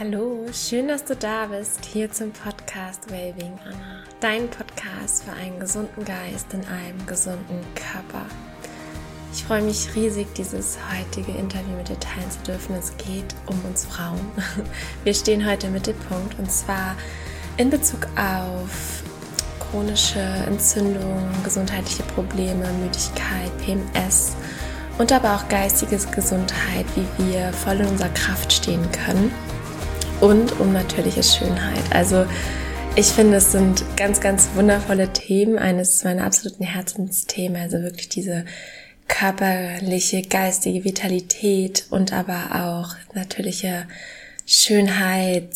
Hallo, schön, dass du da bist, hier zum Podcast Wellbeing Anna. Dein Podcast für einen gesunden Geist in einem gesunden Körper. Ich freue mich riesig, dieses heutige Interview mit dir teilen zu dürfen. Es geht um uns Frauen. Wir stehen heute im Mittelpunkt und zwar in Bezug auf chronische Entzündungen, gesundheitliche Probleme, Müdigkeit, PMS und aber auch geistige Gesundheit, wie wir voll in unserer Kraft stehen können. Und um natürliche Schönheit. Also ich finde, es sind ganz, ganz wundervolle Themen, eines meiner absoluten Herzensthemen, also wirklich diese körperliche, geistige Vitalität und aber auch natürliche Schönheit,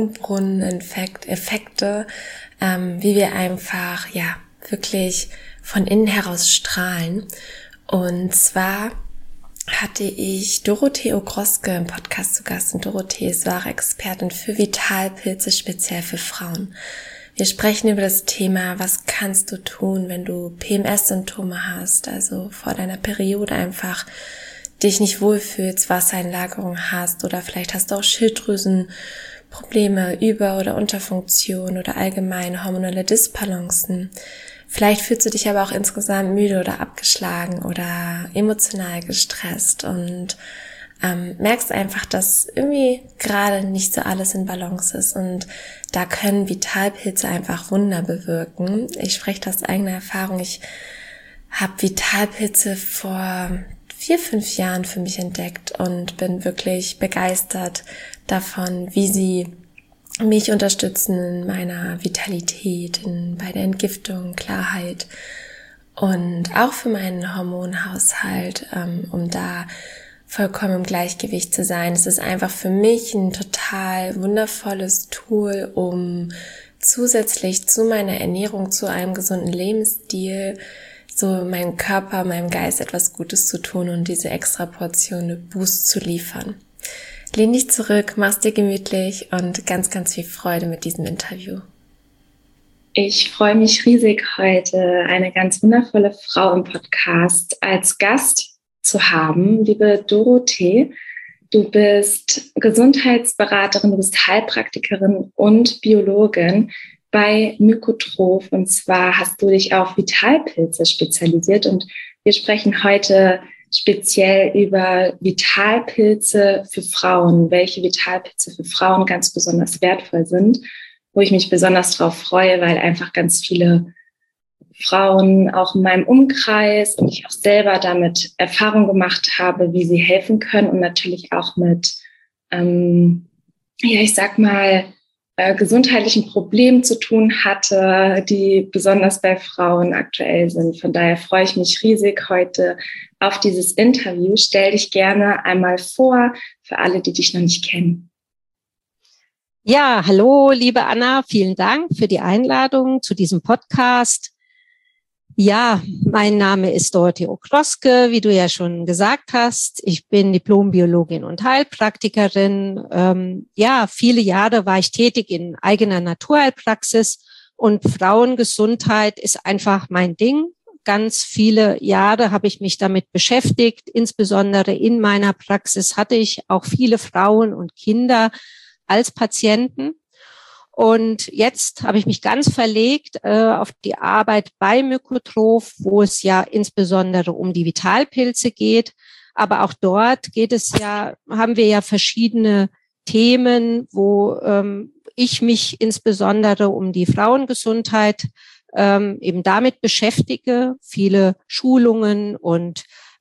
Jungbrunnen-Effekte, wie wir einfach, wirklich von innen heraus strahlen. Und zwar hatte ich Dorothee Okroske im Podcast zu Gast und Dorothee ist wahre Expertin für Vitalpilze, speziell für Frauen. Wir sprechen über das Thema, was kannst du tun, wenn du PMS-Symptome hast, also vor deiner Periode einfach dich nicht wohlfühlst, Wassereinlagerung hast oder vielleicht hast du auch Schilddrüsenprobleme, Über- oder Unterfunktion oder allgemein hormonelle Disbalancen. Vielleicht fühlst du dich aber auch insgesamt müde oder abgeschlagen oder emotional gestresst und merkst einfach, dass irgendwie gerade nicht so alles in Balance ist. Und da können Vitalpilze einfach Wunder bewirken. Ich spreche das aus eigener Erfahrung. Ich habe Vitalpilze vor 4-5 Jahren für mich entdeckt und bin wirklich begeistert davon, wie sie mich unterstützen in meiner Vitalität, bei der Entgiftung, Klarheit und auch für meinen Hormonhaushalt, um da vollkommen im Gleichgewicht zu sein. Es ist einfach für mich ein total wundervolles Tool, um zusätzlich zu meiner Ernährung, zu einem gesunden Lebensstil, so meinem Körper, meinem Geist etwas Gutes zu tun und diese extra Portion Boost zu liefern. Lehn dich zurück, mach's dir gemütlich und ganz, ganz viel Freude mit diesem Interview. Ich freue mich riesig, heute eine ganz wundervolle Frau im Podcast als Gast zu haben. Liebe Dorothee, du bist Gesundheitsberaterin, du bist Heilpraktikerin und Biologin bei Mykotroph. Und zwar hast du dich auf Vitalpilze spezialisiert und wir sprechen heute speziell über Vitalpilze für Frauen, welche Vitalpilze für Frauen ganz besonders wertvoll sind, wo ich mich besonders drauf freue, weil einfach ganz viele Frauen auch in meinem Umkreis und ich auch selber damit Erfahrung gemacht habe, wie sie helfen können und natürlich auch mit, gesundheitlichen Problemen zu tun hatte, die besonders bei Frauen aktuell sind. Von daher freue ich mich riesig heute auf dieses Interview. Stell dich gerne einmal vor für alle, die dich noch nicht kennen. Ja, hallo, liebe Anna, vielen Dank für die Einladung zu diesem Podcast. Ja, mein Name ist Dorothee Okroske, wie du ja schon gesagt hast. Ich bin Diplom-Biologin und Heilpraktikerin. Viele Jahre war ich tätig in eigener Naturheilpraxis und Frauengesundheit ist einfach mein Ding. Ganz viele Jahre habe ich mich damit beschäftigt. Insbesondere in meiner Praxis hatte ich auch viele Frauen und Kinder als Patienten. Und jetzt habe ich mich ganz verlegt auf die Arbeit bei Mykotroph, wo es ja insbesondere um die Vitalpilze geht. Aber auch dort haben wir ja verschiedene Themen, wo ich mich insbesondere um die Frauengesundheit eben damit beschäftige, viele Schulungen und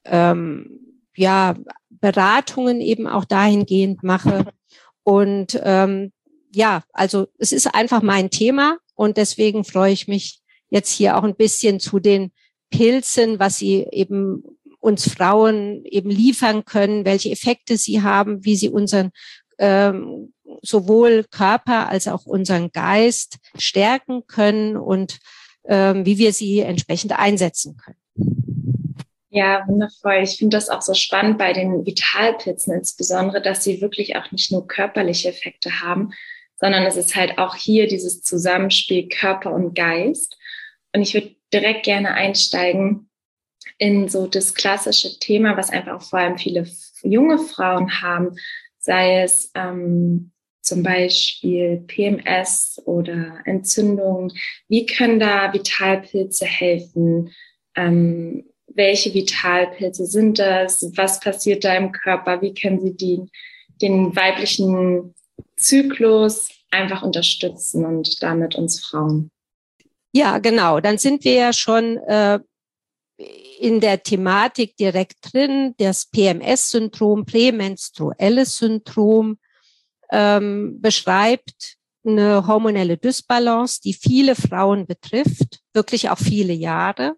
Beratungen eben auch dahingehend mache. Und also es ist einfach mein Thema und deswegen freue ich mich jetzt hier auch ein bisschen zu den Pilzen, was sie eben uns Frauen eben liefern können, welche Effekte sie haben, wie sie unseren sowohl Körper als auch unseren Geist stärken können und wie wir sie entsprechend einsetzen können. Ja, wundervoll. Ich finde das auch so spannend bei den Vitalpilzen insbesondere, dass sie wirklich auch nicht nur körperliche Effekte haben, sondern es ist halt auch hier dieses Zusammenspiel Körper und Geist. Und ich würde direkt gerne einsteigen in so das klassische Thema, was einfach auch vor allem viele junge Frauen haben, sei es zum Beispiel PMS oder Entzündungen. Wie können da Vitalpilze helfen? Welche Vitalpilze sind das? Was passiert da im Körper? Wie können sie den weiblichen Zyklus einfach unterstützen und damit uns Frauen? Ja, genau. Dann sind wir ja schon in der Thematik direkt drin. Das PMS-Syndrom, prämenstruelles Syndrom, beschreibt eine hormonelle Dysbalance, die viele Frauen betrifft, wirklich auch viele Jahre.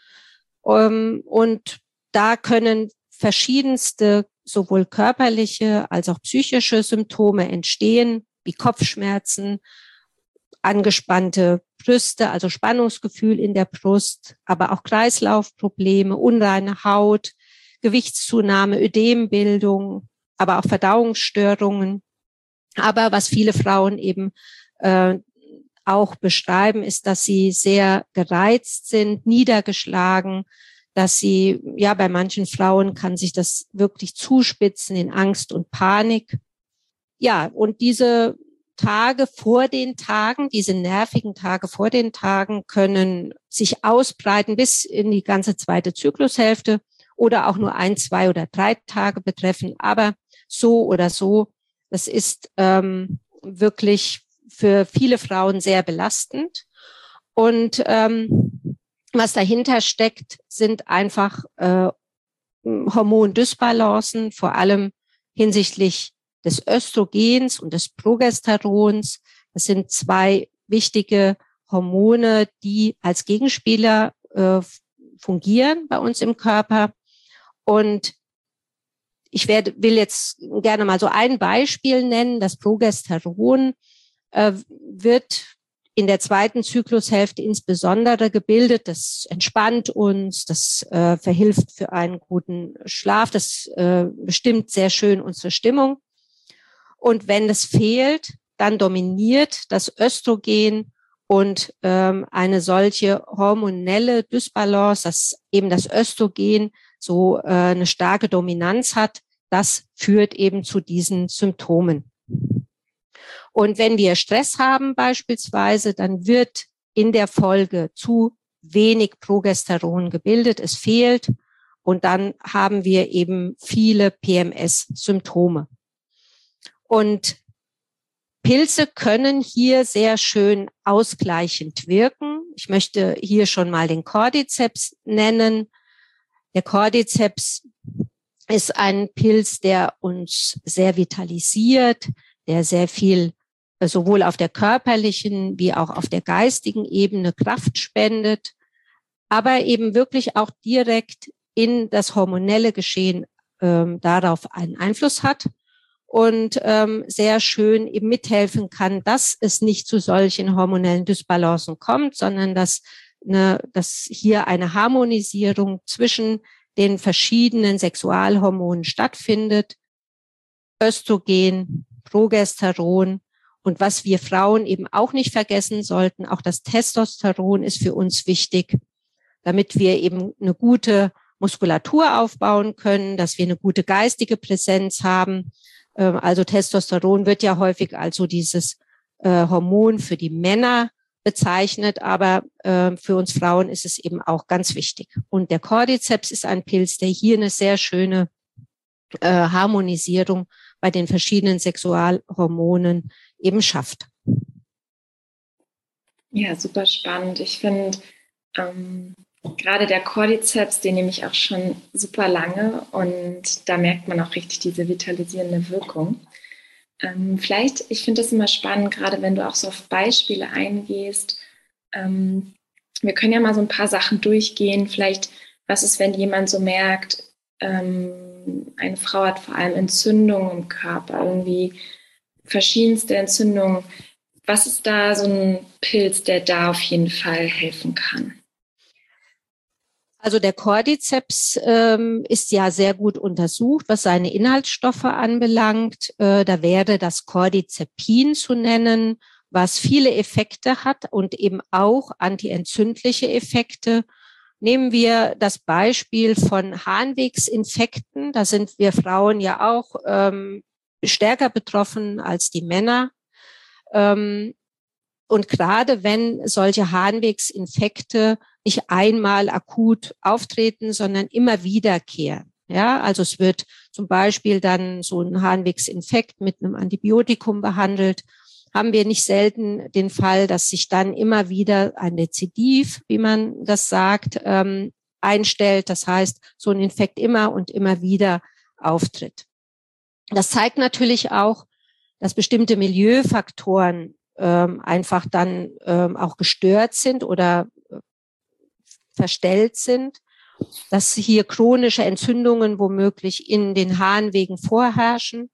Und da können verschiedenste, sowohl körperliche als auch psychische Symptome entstehen, wie Kopfschmerzen, angespannte Brüste, also Spannungsgefühl in der Brust, aber auch Kreislaufprobleme, unreine Haut, Gewichtszunahme, Ödembildung, aber auch Verdauungsstörungen. Aber was viele Frauen eben auch beschreiben, ist, dass sie sehr gereizt sind, niedergeschlagen, dass sie, ja, bei manchen Frauen kann sich das wirklich zuspitzen in Angst und Panik. Ja, und diese Tage vor den Tagen, diese nervigen Tage vor den Tagen können sich ausbreiten bis in die ganze zweite Zyklushälfte oder auch nur 1, 2 oder 3 Tage betreffen. Aber so oder so, das ist wirklich für viele Frauen sehr belastend. Und was dahinter steckt, sind einfach Hormondysbalancen, vor allem hinsichtlich des Östrogens und des Progesterons. Das sind 2 wichtige Hormone, die als Gegenspieler fungieren bei uns im Körper. Und ich will jetzt gerne mal so ein Beispiel nennen. Das Progesteron wird in der zweiten Zyklushälfte insbesondere gebildet. Das entspannt uns, das verhilft für einen guten Schlaf, das bestimmt sehr schön unsere Stimmung. Und wenn das fehlt, dann dominiert das Östrogen und eine solche hormonelle Dysbalance, dass eben das Östrogen so eine starke Dominanz hat, das führt eben zu diesen Symptomen. Und wenn wir Stress haben beispielsweise, dann wird in der Folge zu wenig Progesteron gebildet, es fehlt und dann haben wir eben viele PMS-Symptome. Und Pilze können hier sehr schön ausgleichend wirken. Ich möchte hier schon mal den Cordyceps nennen. Der Cordyceps ist ein Pilz, der uns sehr vitalisiert, der sehr viel sowohl auf der körperlichen wie auch auf der geistigen Ebene Kraft spendet, aber eben wirklich auch direkt in das hormonelle Geschehen darauf einen Einfluss hat und sehr schön eben mithelfen kann, dass es nicht zu solchen hormonellen Dysbalancen kommt, sondern dass hier eine Harmonisierung zwischen den verschiedenen Sexualhormonen stattfindet. Östrogen, Progesteron und was wir Frauen eben auch nicht vergessen sollten, auch das Testosteron ist für uns wichtig, damit wir eben eine gute Muskulatur aufbauen können, dass wir eine gute geistige Präsenz haben. Also Testosteron wird ja häufig als so dieses Hormon für die Männer bezeichnet, aber für uns Frauen ist es eben auch ganz wichtig. Und der Cordyceps ist ein Pilz, der hier eine sehr schöne Harmonisierung bei den verschiedenen Sexualhormonen eben schafft. Ja, super spannend. Ich finde gerade der Cordyceps, den nehme ich auch schon super lange und da merkt man auch richtig diese vitalisierende Wirkung. Vielleicht, ich finde das immer spannend, gerade wenn du auch so auf Beispiele eingehst. Wir können ja mal so ein paar Sachen durchgehen. Vielleicht, was ist, wenn jemand so merkt, eine Frau hat vor allem Entzündungen im Körper, irgendwie verschiedenste Entzündungen. Was ist da so ein Pilz, der da auf jeden Fall helfen kann? Also der Cordyceps ist ja sehr gut untersucht, was seine Inhaltsstoffe anbelangt. Da wäre das Cordycepin zu nennen, was viele Effekte hat und eben auch antientzündliche Effekte. Nehmen wir das Beispiel von Harnwegsinfekten. Da sind wir Frauen ja auch stärker betroffen als die Männer. Und gerade wenn solche Harnwegsinfekte nicht einmal akut auftreten, sondern immer wiederkehren. Ja, also es wird zum Beispiel dann so ein Harnwegsinfekt mit einem Antibiotikum behandelt, haben wir nicht selten den Fall, dass sich dann immer wieder ein Rezidiv, wie man das sagt, einstellt. Das heißt, so ein Infekt immer und immer wieder auftritt. Das zeigt natürlich auch, dass bestimmte Milieufaktoren einfach dann auch gestört sind oder verstellt sind, dass hier chronische Entzündungen womöglich in den Harnwegen vorherrschen.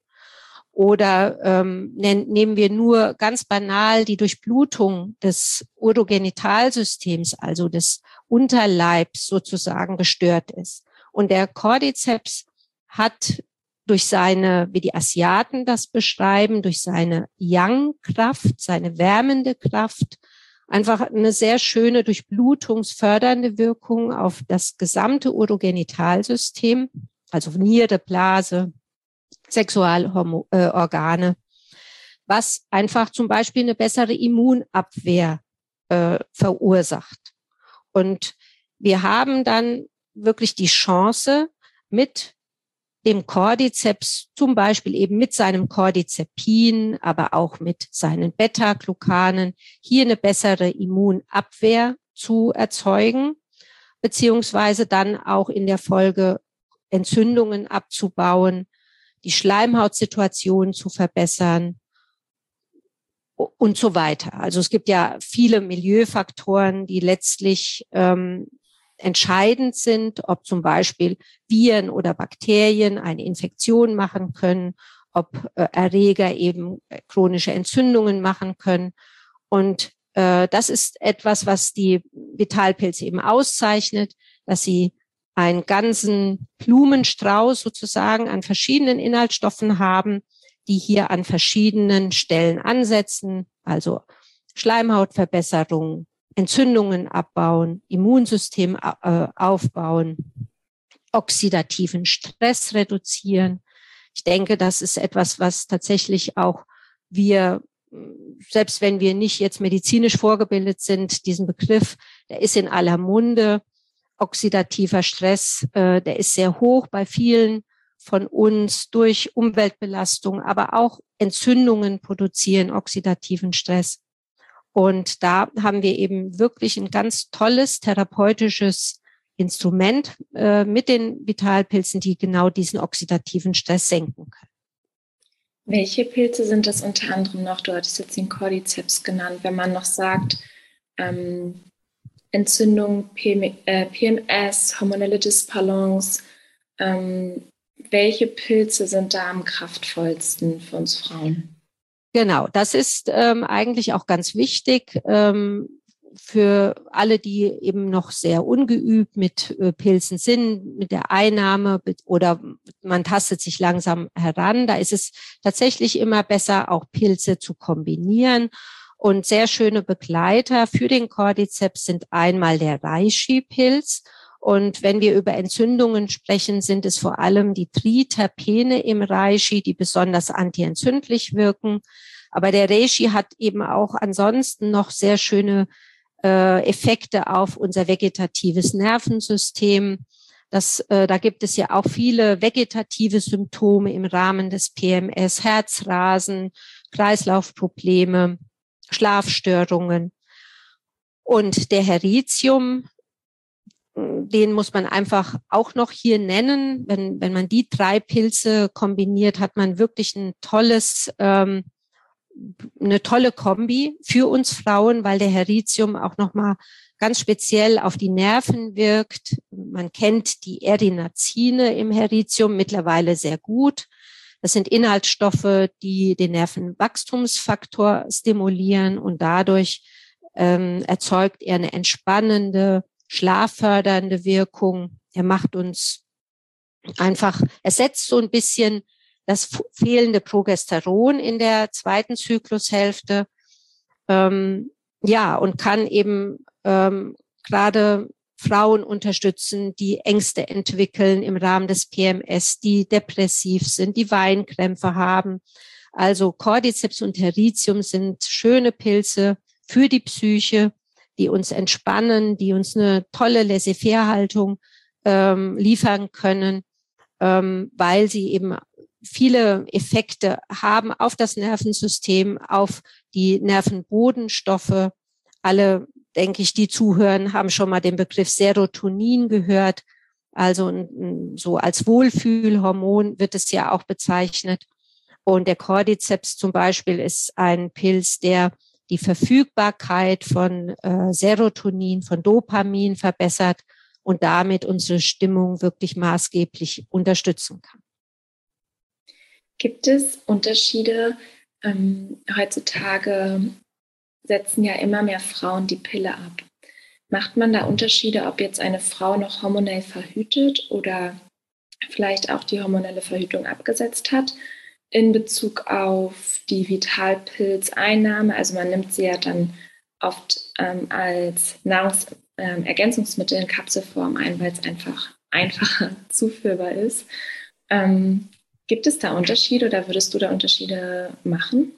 Oder nehmen wir nur ganz banal die Durchblutung des Urogenitalsystems, also des Unterleibs sozusagen gestört ist. Und der Cordyceps hat durch seine, wie die Asiaten das beschreiben, durch seine Yang-Kraft, seine wärmende Kraft, einfach eine sehr schöne durchblutungsfördernde Wirkung auf das gesamte Urogenitalsystem, also Niere, Blase, Sexualorgane, was einfach zum Beispiel eine bessere Immunabwehr verursacht. Und wir haben dann wirklich die Chance, mit dem Cordyceps, zum Beispiel eben mit seinem Cordycepin, aber auch mit seinen Beta-Glucanen, hier eine bessere Immunabwehr zu erzeugen, beziehungsweise dann auch in der Folge Entzündungen abzubauen, die Schleimhautsituation zu verbessern und so weiter. Also es gibt ja viele Milieufaktoren, die letztlich entscheidend sind, ob zum Beispiel Viren oder Bakterien eine Infektion machen können, ob Erreger eben chronische Entzündungen machen können. Und das ist etwas, was die Vitalpilze eben auszeichnet, dass sie einen ganzen Blumenstrauß sozusagen an verschiedenen Inhaltsstoffen haben, die hier an verschiedenen Stellen ansetzen, also Schleimhautverbesserung, Entzündungen abbauen, Immunsystem aufbauen, oxidativen Stress reduzieren. Ich denke, das ist etwas, was tatsächlich auch wir, selbst wenn wir nicht jetzt medizinisch vorgebildet sind, diesen Begriff, der ist in aller Munde. Oxidativer Stress, der ist sehr hoch bei vielen von uns durch Umweltbelastung, aber auch Entzündungen produzieren oxidativen Stress. Und da haben wir eben wirklich ein ganz tolles therapeutisches Instrument mit den Vitalpilzen, die genau diesen oxidativen Stress senken können. Welche Pilze sind das unter anderem noch? Du hattest jetzt den Cordyceps genannt. Wenn man noch sagt, Entzündung, PMS, hormonelle Disbalance, welche Pilze sind da am kraftvollsten für uns Frauen? Genau, das ist eigentlich auch ganz wichtig für alle, die eben noch sehr ungeübt mit Pilzen sind, mit der Einnahme oder man tastet sich langsam heran. Da ist es tatsächlich immer besser, auch Pilze zu kombinieren. Und sehr schöne Begleiter für den Cordyceps sind einmal der Reishi-Pilz. Und wenn wir über Entzündungen sprechen, sind es vor allem die Triterpene im Reishi, die besonders antientzündlich wirken. Aber der Reishi hat eben auch ansonsten noch sehr schöne Effekte auf unser vegetatives Nervensystem. Da gibt es ja auch viele vegetative Symptome im Rahmen des PMS, Herzrasen, Kreislaufprobleme, Schlafstörungen. Und der Heritium, den muss man einfach auch noch hier nennen. Wenn man die 3 Pilze kombiniert, hat man wirklich eine tolle Kombi für uns Frauen, weil der Heritium auch nochmal ganz speziell auf die Nerven wirkt. Man kennt die Erinazine im Heritium mittlerweile sehr gut. Das sind Inhaltsstoffe, die den Nervenwachstumsfaktor stimulieren und dadurch erzeugt er eine entspannende, schlaffördernde Wirkung. Er macht uns einfach, ersetzt so ein bisschen das fehlende Progesteron in der zweiten Zyklushälfte, und kann eben gerade Frauen unterstützen, die Ängste entwickeln im Rahmen des PMS, die depressiv sind, die Weinkrämpfe haben. Also Cordyceps und Heritium sind schöne Pilze für die Psyche, die uns entspannen, die uns eine tolle Laissez-faire-Haltung liefern können, weil sie eben viele Effekte haben auf das Nervensystem, auf die Nervenbodenstoffe. Alle, denke ich, die zuhören, haben schon mal den Begriff Serotonin gehört. Also so als Wohlfühlhormon wird es ja auch bezeichnet. Und der Cordyceps zum Beispiel ist ein Pilz, der die Verfügbarkeit von Serotonin, von Dopamin verbessert und damit unsere Stimmung wirklich maßgeblich unterstützen kann. Gibt es Unterschiede? Heutzutage setzen ja immer mehr Frauen die Pille ab. Macht man da Unterschiede, ob jetzt eine Frau noch hormonell verhütet oder vielleicht auch die hormonelle Verhütung abgesetzt hat in Bezug auf die Vitalpilzeinnahme? Also man nimmt sie ja dann oft als Nahrungsergänzungsmittel in Kapselform ein, weil es einfach einfacher zuführbar ist. Gibt es da Unterschiede oder würdest du da Unterschiede machen?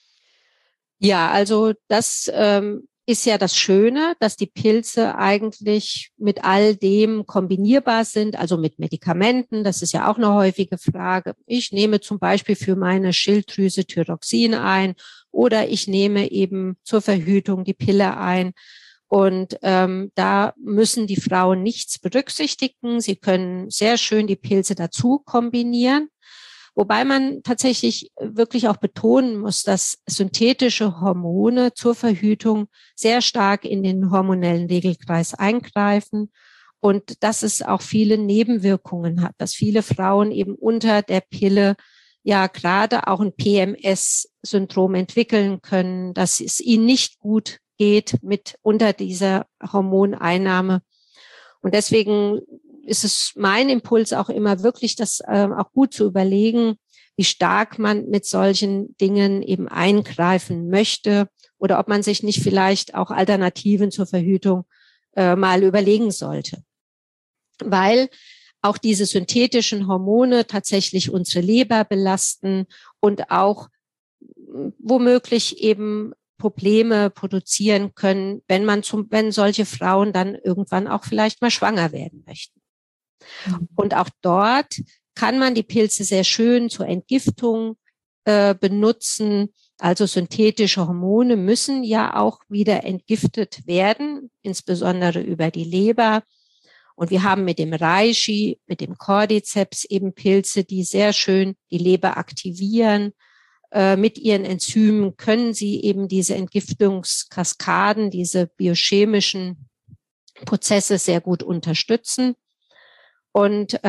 Ja, also das ist ja das Schöne, dass die Pilze eigentlich mit all dem kombinierbar sind, also mit Medikamenten. Das ist ja auch eine häufige Frage. Ich nehme zum Beispiel für meine Schilddrüse Thyroxin ein oder ich nehme eben zur Verhütung die Pille ein. Und da müssen die Frauen nichts berücksichtigen. Sie können sehr schön die Pilze dazu kombinieren. Wobei man tatsächlich wirklich auch betonen muss, dass synthetische Hormone zur Verhütung sehr stark in den hormonellen Regelkreis eingreifen und dass es auch viele Nebenwirkungen hat, dass viele Frauen eben unter der Pille ja gerade auch ein PMS-Syndrom entwickeln können, dass es ihnen nicht gut geht mit unter dieser Hormoneinnahme. Und deswegen ist es mein Impuls auch immer wirklich, das auch gut zu überlegen, wie stark man mit solchen Dingen eben eingreifen möchte oder ob man sich nicht vielleicht auch Alternativen zur Verhütung mal überlegen sollte. Weil auch diese synthetischen Hormone tatsächlich unsere Leber belasten und auch womöglich eben Probleme produzieren können, wenn solche Frauen dann irgendwann auch vielleicht mal schwanger werden möchten. Und auch dort kann man die Pilze sehr schön zur Entgiftung benutzen. Also synthetische Hormone müssen ja auch wieder entgiftet werden, insbesondere über die Leber. Und wir haben mit dem Reishi, mit dem Cordyceps eben Pilze, die sehr schön die Leber aktivieren. Mit ihren Enzymen können sie eben diese Entgiftungskaskaden, diese biochemischen Prozesse sehr gut unterstützen. Und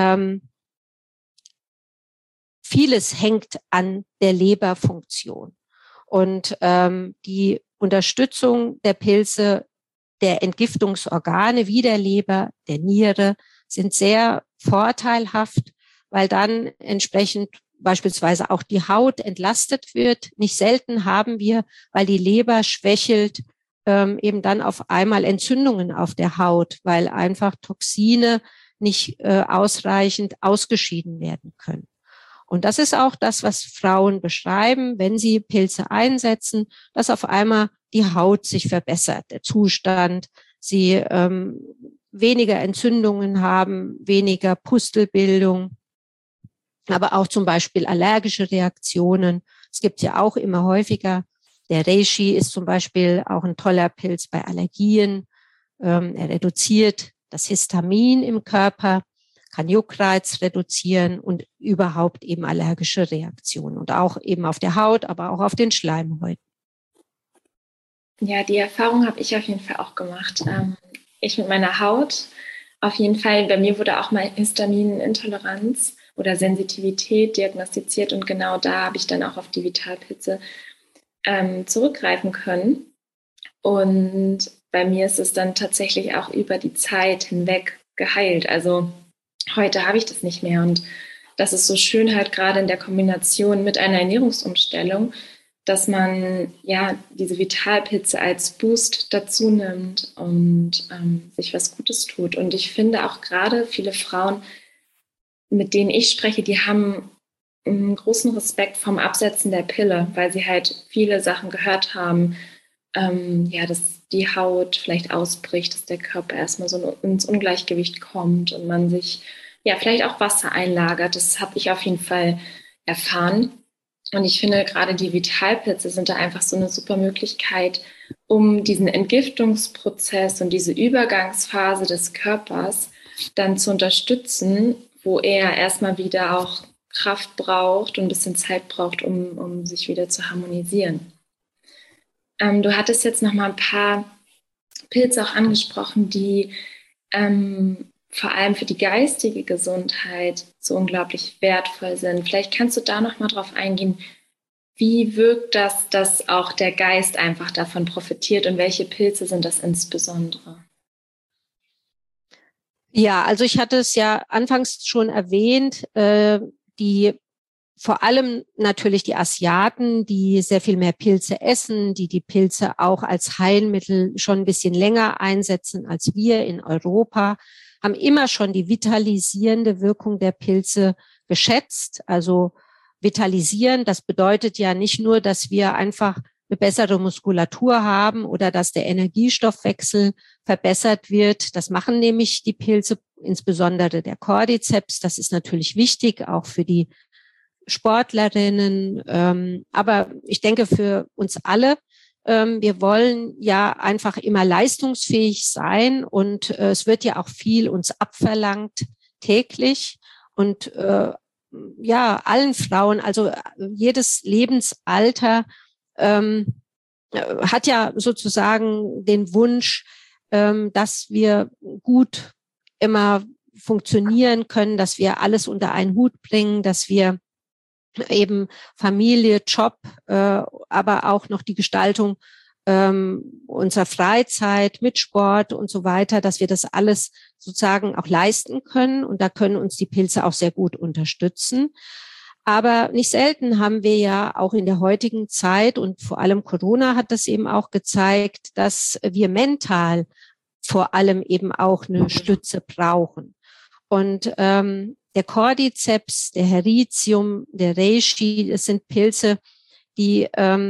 vieles hängt an der Leberfunktion. Und die Unterstützung der Pilze, der Entgiftungsorgane wie der Leber, der Niere sind sehr vorteilhaft, weil dann entsprechend beispielsweise auch die Haut entlastet wird. Nicht selten haben wir, weil die Leber schwächelt, eben dann auf einmal Entzündungen auf der Haut, weil einfach Toxine nicht ausreichend ausgeschieden werden können. Und das ist auch das, was Frauen beschreiben, wenn sie Pilze einsetzen, dass auf einmal die Haut sich verbessert, der Zustand, sie weniger Entzündungen haben, weniger Pustelbildung, aber auch zum Beispiel allergische Reaktionen. Es gibt ja auch immer häufiger. Der Reishi ist zum Beispiel auch ein toller Pilz bei Allergien. Er reduziert das Histamin im Körper, kann Juckreiz reduzieren und überhaupt eben allergische Reaktionen und auch eben auf der Haut, aber auch auf den Schleimhäuten. Ja, die Erfahrung habe ich auf jeden Fall auch gemacht. Ich mit meiner Haut, auf jeden Fall, bei mir wurde auch mal Histaminintoleranz oder Sensitivität diagnostiziert und genau da habe ich dann auch auf die Vitalpilze zurückgreifen können. Und bei mir ist es dann tatsächlich auch über die Zeit hinweg geheilt. Also heute habe ich das nicht mehr und das ist so schön halt gerade in der Kombination mit einer Ernährungsumstellung, dass man ja diese Vitalpilze als Boost dazu nimmt und sich was Gutes tut. Und ich finde auch gerade viele Frauen, mit denen ich spreche, die haben einen großen Respekt vom Absetzen der Pille, weil sie halt viele Sachen gehört haben, dass die Haut vielleicht ausbricht, dass der Körper erstmal so ins Ungleichgewicht kommt und man sich ja vielleicht auch Wasser einlagert. Das habe ich auf jeden Fall erfahren. Und ich finde, gerade die Vitalpilze sind da einfach so eine super Möglichkeit, um diesen Entgiftungsprozess und diese Übergangsphase des Körpers dann zu unterstützen, wo er erstmal wieder auch Kraft braucht und ein bisschen Zeit braucht, um sich wieder zu harmonisieren. Du hattest jetzt noch mal ein paar Pilze auch angesprochen, die vor allem für die geistige Gesundheit so unglaublich wertvoll sind. Vielleicht kannst du da noch mal drauf eingehen, wie wirkt das, dass auch der Geist einfach davon profitiert und welche Pilze sind das insbesondere? Ja, also ich hatte es ja anfangs schon erwähnt, die vor allem natürlich die Asiaten, die sehr viel mehr Pilze essen, die Pilze auch als Heilmittel schon ein bisschen länger einsetzen als wir in Europa, haben immer schon die vitalisierende Wirkung der Pilze geschätzt. Also vitalisieren, das bedeutet ja nicht nur, dass wir einfach eine bessere Muskulatur haben oder dass der Energiestoffwechsel verbessert wird. Das machen nämlich die Pilze, insbesondere der Cordyceps. Das ist natürlich wichtig, auch für die Sportlerinnen. Aber ich denke für uns alle, wir wollen ja einfach immer leistungsfähig sein und es wird ja auch viel uns abverlangt täglich und allen Frauen, also jedes Lebensalter hat ja sozusagen den Wunsch, dass wir gut immer funktionieren können, dass wir alles unter einen Hut bringen, dass wir eben Familie, Job, aber auch noch die Gestaltung unserer Freizeit mit Sport und so weiter, dass wir das alles sozusagen auch leisten können. Und da können uns die Pilze auch sehr gut unterstützen. Aber nicht selten haben wir ja auch in der heutigen Zeit und vor allem Corona hat das eben auch gezeigt, dass wir mental vor allem eben auch eine Stütze brauchen. Und der Cordyceps, der Heritium, der Reishi, das sind Pilze, die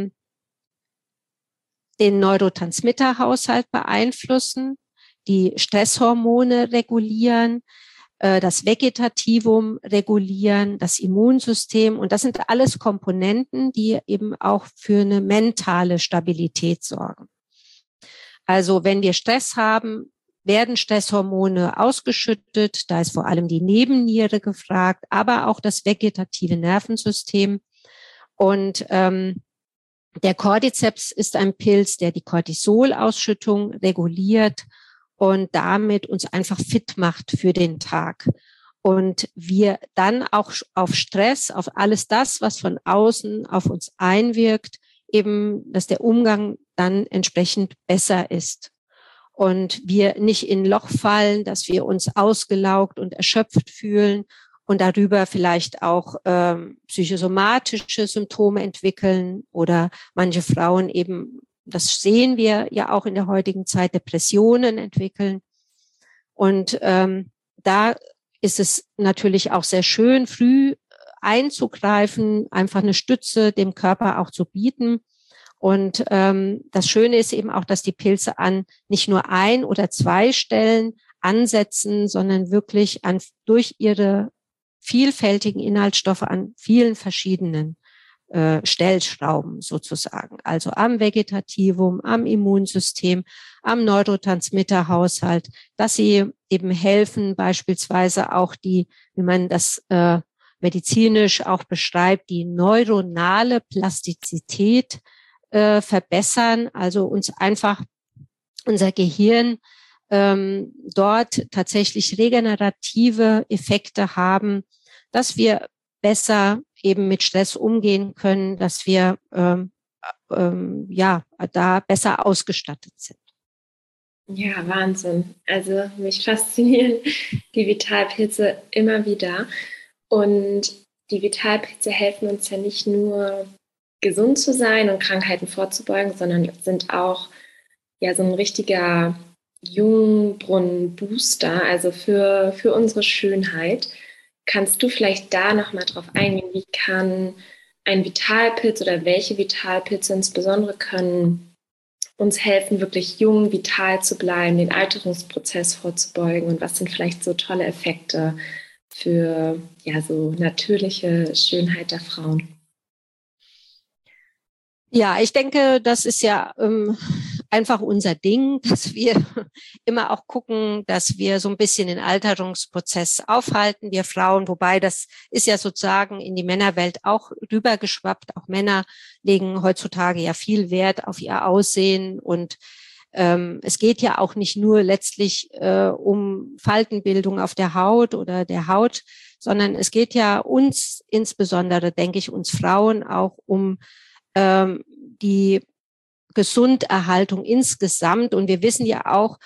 den Neurotransmitterhaushalt beeinflussen, die Stresshormone regulieren, das Vegetativum regulieren, das Immunsystem. Und das sind alles Komponenten, die eben auch für eine mentale Stabilität sorgen. Also wenn wir Stress haben, werden Stresshormone ausgeschüttet. Da ist vor allem die Nebenniere gefragt, aber auch das vegetative Nervensystem. Und der Cordyceps ist ein Pilz, der die Cortisolausschüttung reguliert und damit uns einfach fit macht für den Tag. Und wir dann auch auf Stress, auf alles das, was von außen auf uns einwirkt, eben, dass der Umgang dann entsprechend besser ist. Und wir nicht in ein Loch fallen, dass wir uns ausgelaugt und erschöpft fühlen und darüber vielleicht auch psychosomatische Symptome entwickeln oder manche Frauen eben, das sehen wir ja auch in der heutigen Zeit, Depressionen entwickeln. Und da ist es natürlich auch sehr schön, früh einzugreifen, einfach eine Stütze dem Körper auch zu bieten. Und das Schöne ist eben auch, dass die Pilze an nicht nur 1 oder 2 Stellen ansetzen, sondern wirklich durch ihre vielfältigen Inhaltsstoffe an vielen verschiedenen Stellschrauben sozusagen. Also am Vegetativum, am Immunsystem, am Neurotransmitterhaushalt, dass sie eben helfen, beispielsweise auch wie man das medizinisch auch beschreibt, die neuronale Plastizität verbessern, also uns einfach unser Gehirn dort tatsächlich regenerative Effekte haben, dass wir besser eben mit Stress umgehen können, dass wir da besser ausgestattet sind. Ja, Wahnsinn. Also mich faszinieren die Vitalpilze immer wieder. Und die Vitalpilze helfen uns ja nicht nur gesund zu sein und Krankheiten vorzubeugen, sondern sind auch ja so ein richtiger Jungbrunnen-Booster, also für unsere Schönheit. Kannst du vielleicht da nochmal drauf eingehen, wie kann ein Vitalpilz oder welche Vitalpilze insbesondere können uns helfen, wirklich jung, vital zu bleiben, den Alterungsprozess vorzubeugen und was sind vielleicht so tolle Effekte für ja so natürliche Schönheit der Frauen? Ja, ich denke, das ist ja einfach unser Ding, dass wir immer auch gucken, dass wir so ein bisschen den Alterungsprozess aufhalten, wir Frauen, wobei das ist ja sozusagen in die Männerwelt auch rübergeschwappt. Auch Männer legen heutzutage ja viel Wert auf ihr Aussehen und es geht ja auch nicht nur letztlich um Faltenbildung auf der Haut oder der Haut, sondern es geht ja uns insbesondere, denke ich, uns Frauen auch um die Gesunderhaltung insgesamt. Und wir wissen ja auch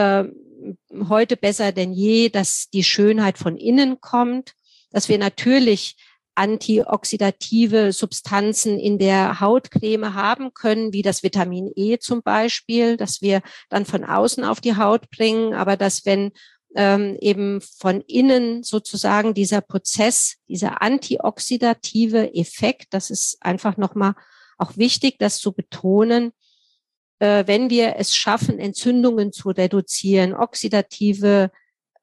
heute besser denn je, dass die Schönheit von innen kommt, dass wir natürlich antioxidative Substanzen in der Hautcreme haben können, wie das Vitamin E zum Beispiel, dass wir dann von außen auf die Haut bringen, aber dass wenn eben von innen sozusagen dieser Prozess, dieser antioxidative Effekt, das ist einfach nochmal auch wichtig, das zu betonen, wenn wir es schaffen, Entzündungen zu reduzieren, oxidativen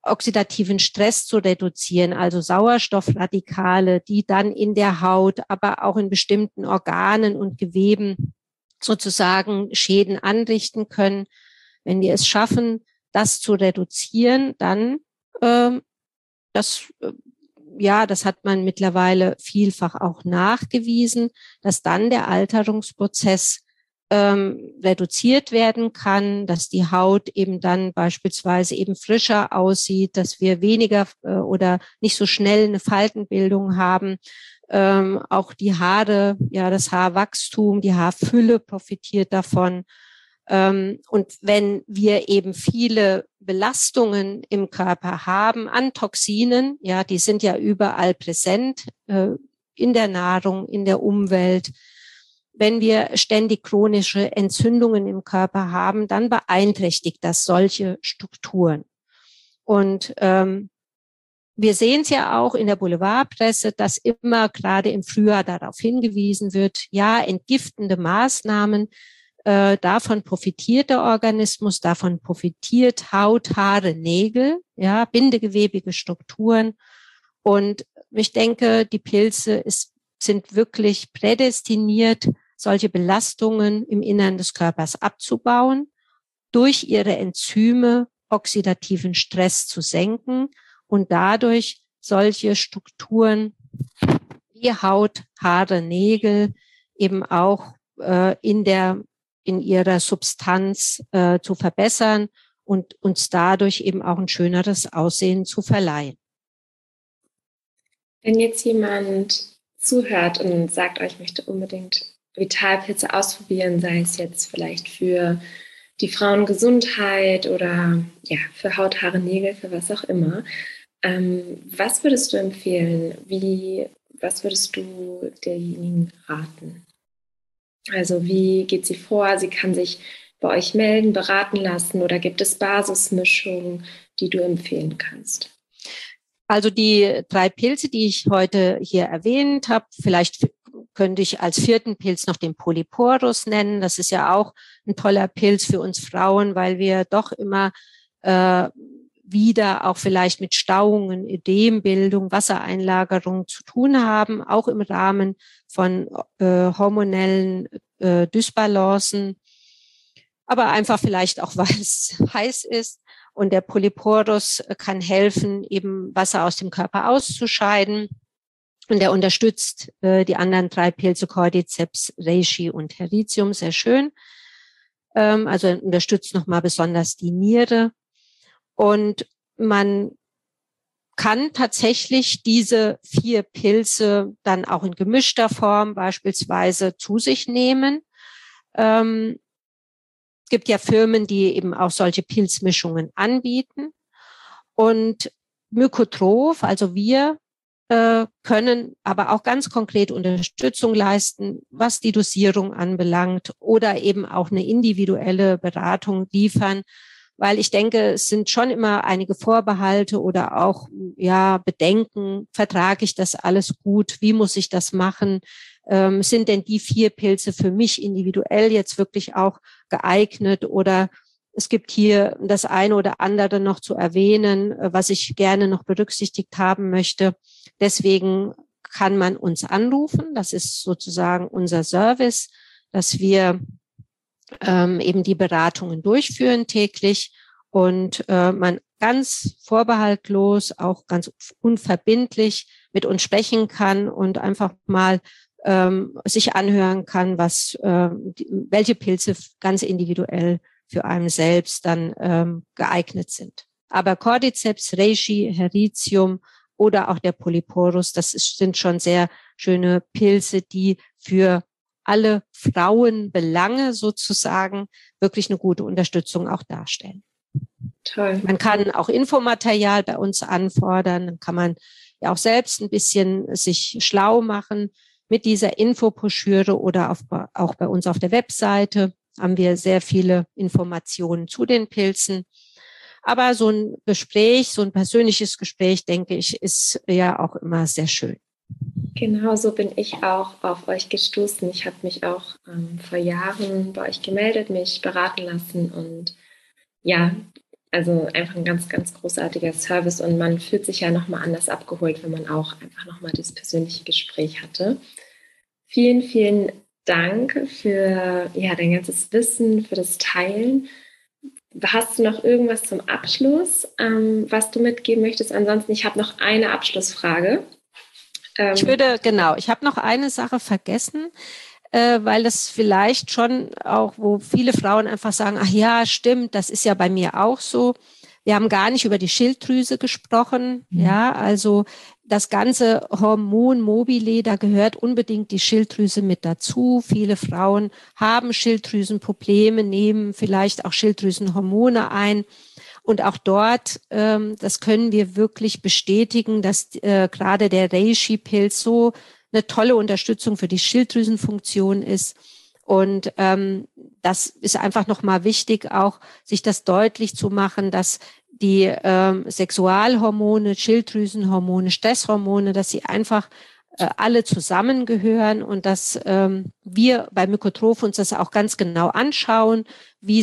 Stress zu reduzieren, also Sauerstoffradikale, die dann in der Haut, aber auch in bestimmten Organen und Geweben sozusagen Schäden anrichten können. Wenn wir es schaffen, das zu reduzieren, dann das hat man mittlerweile vielfach auch nachgewiesen, dass dann der Alterungsprozess reduziert werden kann, dass die Haut eben dann beispielsweise eben frischer aussieht, dass wir weniger oder nicht so schnell eine Faltenbildung haben. Auch die Haare, ja, das Haarwachstum, die Haarfülle profitiert davon. Und wenn wir eben viele Belastungen im Körper haben an Toxinen, ja, die sind ja überall präsent, in der Nahrung, in der Umwelt. Wenn wir ständig chronische Entzündungen im Körper haben, dann beeinträchtigt das solche Strukturen. Und wir sehen es ja auch in der Boulevardpresse, dass immer gerade im Frühjahr darauf hingewiesen wird, ja, entgiftende Maßnahmen, davon profitiert der Organismus, davon profitiert Haut, Haare, Nägel, ja, bindegewebige Strukturen. Und ich denke, die Pilze sind wirklich prädestiniert, solche Belastungen im Innern des Körpers abzubauen, durch ihre Enzyme oxidativen Stress zu senken und dadurch solche Strukturen wie Haut, Haare, Nägel eben auch in ihrer Substanz zu verbessern und uns dadurch eben auch ein schöneres Aussehen zu verleihen. Wenn jetzt jemand zuhört und sagt, ich möchte unbedingt Vitalpilze ausprobieren, sei es jetzt vielleicht für die Frauengesundheit oder ja, für Haut, Haare, Nägel, für was auch immer, was würdest du empfehlen? Was würdest du derjenigen raten? Also wie geht sie vor? Sie kann sich bei euch melden, beraten lassen oder gibt es Basismischungen, die du empfehlen kannst? Also die 3 Pilze, die ich heute hier erwähnt habe, vielleicht könnte ich als 4. Pilz noch den Polyporus nennen. Das ist ja auch ein toller Pilz für uns Frauen, weil wir doch immer wieder auch vielleicht mit Stauungen, Ödembildung, Wassereinlagerung zu tun haben, auch im Rahmen von hormonellen Dysbalancen, aber einfach vielleicht auch, weil es heiß ist. Und der Polyporus kann helfen, eben Wasser aus dem Körper auszuscheiden. Und er unterstützt die anderen 3 Pilze, Cordyceps, Reishi und Heritium, sehr schön. Also er unterstützt nochmal besonders die Niere. Und man kann tatsächlich diese 4 Pilze dann auch in gemischter Form beispielsweise zu sich nehmen. Es gibt ja Firmen, die eben auch solche Pilzmischungen anbieten. Und Mykotroph, also wir können aber auch ganz konkret Unterstützung leisten, was die Dosierung anbelangt oder eben auch eine individuelle Beratung liefern, weil ich denke, es sind schon immer einige Vorbehalte oder auch Bedenken. Vertrage ich das alles gut? Wie muss ich das machen? Sind denn die 4 Pilze für mich individuell jetzt wirklich auch geeignet? Oder es gibt hier das eine oder andere noch zu erwähnen, was ich gerne noch berücksichtigt haben möchte. Deswegen kann man uns anrufen. Das ist sozusagen unser Service, dass wir eben die Beratungen durchführen täglich und man ganz vorbehaltlos, auch ganz unverbindlich mit uns sprechen kann und einfach mal sich anhören kann, welche Pilze ganz individuell für einen selbst dann geeignet sind. Aber Cordyceps, Reishi, Heritium oder auch der Polyporus, sind schon sehr schöne Pilze, die für alle Frauenbelange sozusagen wirklich eine gute Unterstützung auch darstellen. Toll. Man kann auch Infomaterial bei uns anfordern, dann kann man ja auch selbst ein bisschen sich schlau machen mit dieser Infobroschüre oder auch bei uns auf der Webseite haben wir sehr viele Informationen zu den Pilzen. Aber so ein Gespräch, so ein persönliches Gespräch, denke ich, ist ja auch immer sehr schön. Genau so bin ich auch auf euch gestoßen. Ich habe mich auch vor Jahren bei euch gemeldet, mich beraten lassen und ja, also einfach ein ganz, ganz großartiger Service und man fühlt sich ja nochmal anders abgeholt, wenn man auch einfach nochmal dieses persönliche Gespräch hatte. Vielen, vielen Dank für dein ganzes Wissen, für das Teilen. Hast du noch irgendwas zum Abschluss, was du mitgeben möchtest? Ansonsten, ich habe noch eine Abschlussfrage. Ich habe noch eine Sache vergessen, weil das vielleicht schon auch, wo viele Frauen einfach sagen, ach ja, stimmt, das ist ja bei mir auch so. Wir haben gar nicht über die Schilddrüse gesprochen. Ja, also das ganze Hormon mobile, da gehört unbedingt die Schilddrüse mit dazu. Viele Frauen haben Schilddrüsenprobleme, nehmen vielleicht auch Schilddrüsenhormone ein. Und auch dort, das können wir wirklich bestätigen, dass gerade der Reishi-Pilz so eine tolle Unterstützung für die Schilddrüsenfunktion ist. Und das ist einfach nochmal wichtig, auch sich das deutlich zu machen, dass die Sexualhormone, Schilddrüsenhormone, Stresshormone, dass sie einfach alle zusammengehören und dass wir bei Mycotroph uns das auch ganz genau anschauen. Wie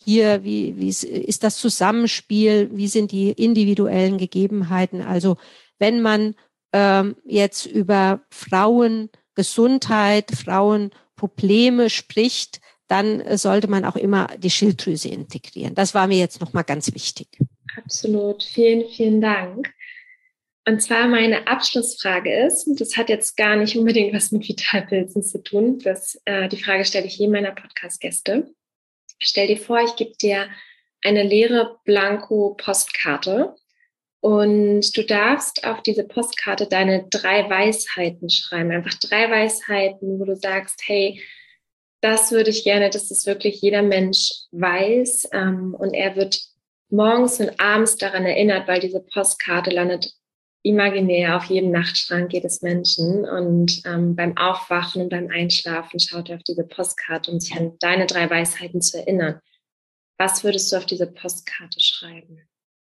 ist das Zusammenspiel? Wie sind die individuellen Gegebenheiten? Also wenn man jetzt über Frauengesundheit, Frauenprobleme spricht, dann sollte man auch immer die Schilddrüse integrieren. Das war mir jetzt nochmal ganz wichtig. Absolut. Vielen, vielen Dank. Und zwar meine Abschlussfrage ist, und das hat jetzt gar nicht unbedingt was mit Vitalpilzen zu tun, die Frage stelle ich jedem meiner Podcast-Gäste. Stell dir vor, ich gebe dir eine leere Blanko-Postkarte und du darfst auf diese Postkarte deine 3 Weisheiten schreiben. Einfach 3 Weisheiten, wo du sagst, hey, das würde ich gerne, dass das wirklich jeder Mensch weiß und er wird morgens und abends daran erinnert, weil diese Postkarte landet imaginär auf jedem Nachtschrank jedes Menschen und beim Aufwachen und beim Einschlafen schaut er auf diese Postkarte, um sich an deine 3 Weisheiten zu erinnern. Was würdest du auf diese Postkarte schreiben?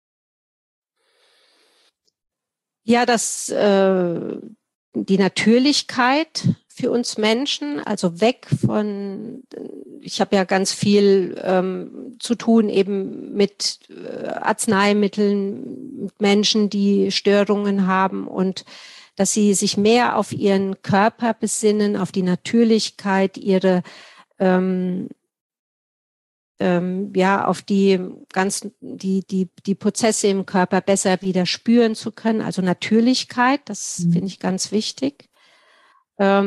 Ja, die Natürlichkeit für uns Menschen, also weg von, ich habe ja ganz viel zu tun eben mit Arzneimitteln, mit Menschen, die Störungen haben und dass sie sich mehr auf ihren Körper besinnen, auf die Natürlichkeit, ihre auf die Prozesse im Körper besser wieder spüren zu können. Also Natürlichkeit, das finde ich ganz wichtig. Dass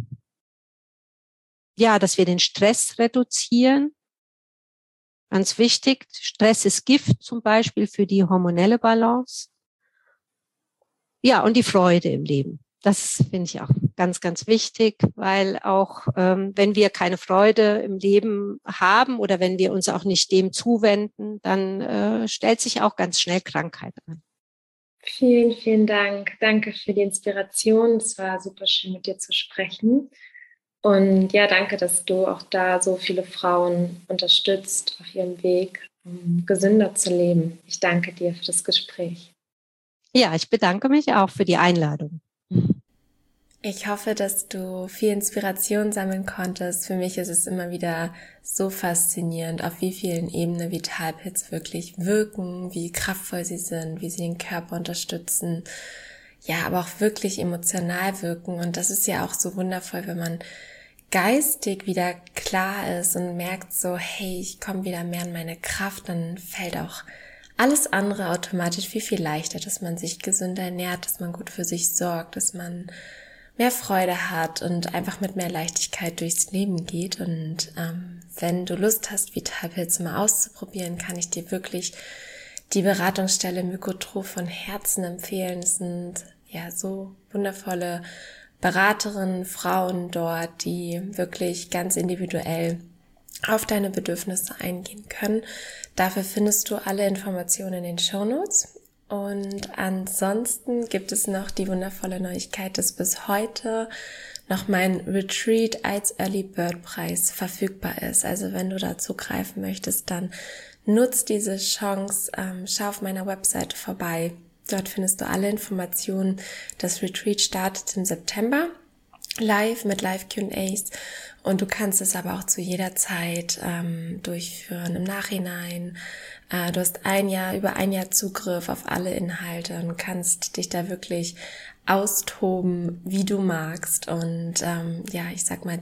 wir den Stress reduzieren. Ganz wichtig. Stress ist Gift zum Beispiel für die hormonelle Balance. Ja, und die Freude im Leben. Das finde ich auch ganz, ganz wichtig, weil auch wenn wir keine Freude im Leben haben oder wenn wir uns auch nicht dem zuwenden, dann stellt sich auch ganz schnell Krankheit an. Vielen, vielen Dank. Danke für die Inspiration. Es war super schön, mit dir zu sprechen. Und ja, danke, dass du auch da so viele Frauen unterstützt auf ihrem Weg, um gesünder zu leben. Ich danke dir für das Gespräch. Ja, ich bedanke mich auch für die Einladung. Ich hoffe, dass du viel Inspiration sammeln konntest. Für mich ist es immer wieder so faszinierend, auf wie vielen Ebenen Vitalpilze wirklich wirken, wie kraftvoll sie sind, wie sie den Körper unterstützen, ja, aber auch wirklich emotional wirken. Und das ist ja auch so wundervoll, wenn man geistig wieder klar ist und merkt so, hey, ich komme wieder mehr in meine Kraft, dann fällt auch alles andere automatisch viel, viel leichter, dass man sich gesünder ernährt, dass man gut für sich sorgt, dass man mehr Freude hat und einfach mit mehr Leichtigkeit durchs Leben geht. Und wenn du Lust hast, Vitalpilze mal auszuprobieren, kann ich dir wirklich die Beratungsstelle Mykotro von Herzen empfehlen. Es sind ja so wundervolle Beraterinnen, Frauen dort, die wirklich ganz individuell auf deine Bedürfnisse eingehen können. Dafür findest du alle Informationen in den Shownotes. Und ansonsten gibt es noch die wundervolle Neuigkeit, dass bis heute noch mein Retreat als Early Bird Preis verfügbar ist. Also wenn du da zugreifen möchtest, dann nutz diese Chance, schau auf meiner Webseite vorbei. Dort findest du alle Informationen. Das Retreat startet im September live mit Live Q&As und du kannst es aber auch zu jeder Zeit durchführen im Nachhinein. Du hast über ein Jahr Zugriff auf alle Inhalte und kannst dich da wirklich austoben, wie du magst. Und ich sag mal,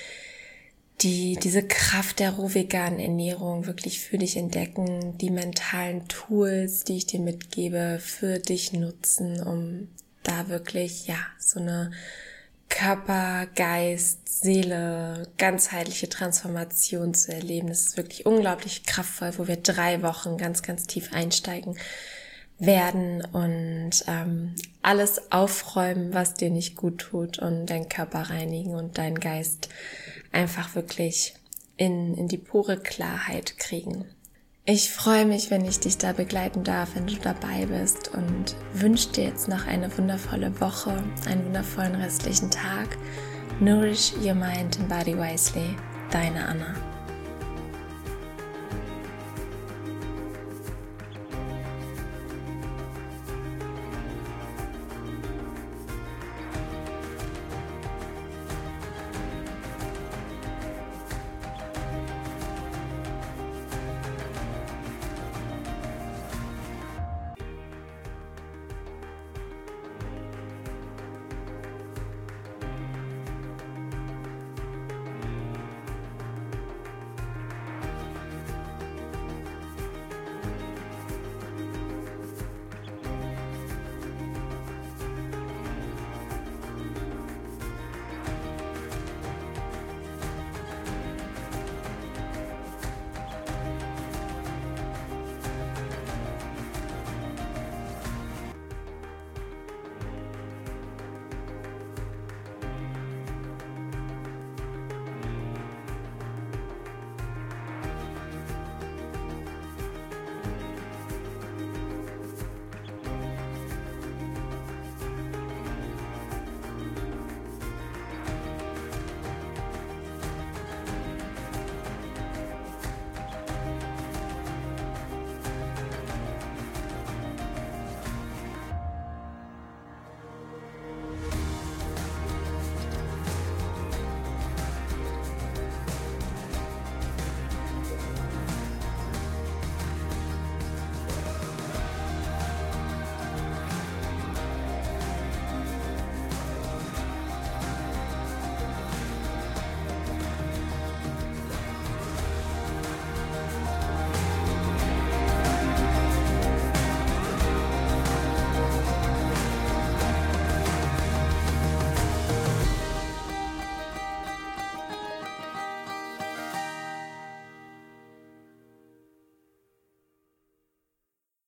diese Kraft der rohveganen Ernährung wirklich für dich entdecken, die mentalen Tools, die ich dir mitgebe, für dich nutzen, um da wirklich, so eine Körper, Geist, Seele, ganzheitliche Transformation zu erleben. Das ist wirklich unglaublich kraftvoll, wo wir 3 Wochen ganz, ganz tief einsteigen werden und alles aufräumen, was dir nicht gut tut und deinen Körper reinigen und deinen Geist einfach wirklich in die pure Klarheit kriegen. Ich freue mich, wenn ich dich da begleiten darf, wenn du dabei bist und wünsche dir jetzt noch eine wundervolle Woche, einen wundervollen restlichen Tag. Nourish your mind and body wisely. Deine Anna.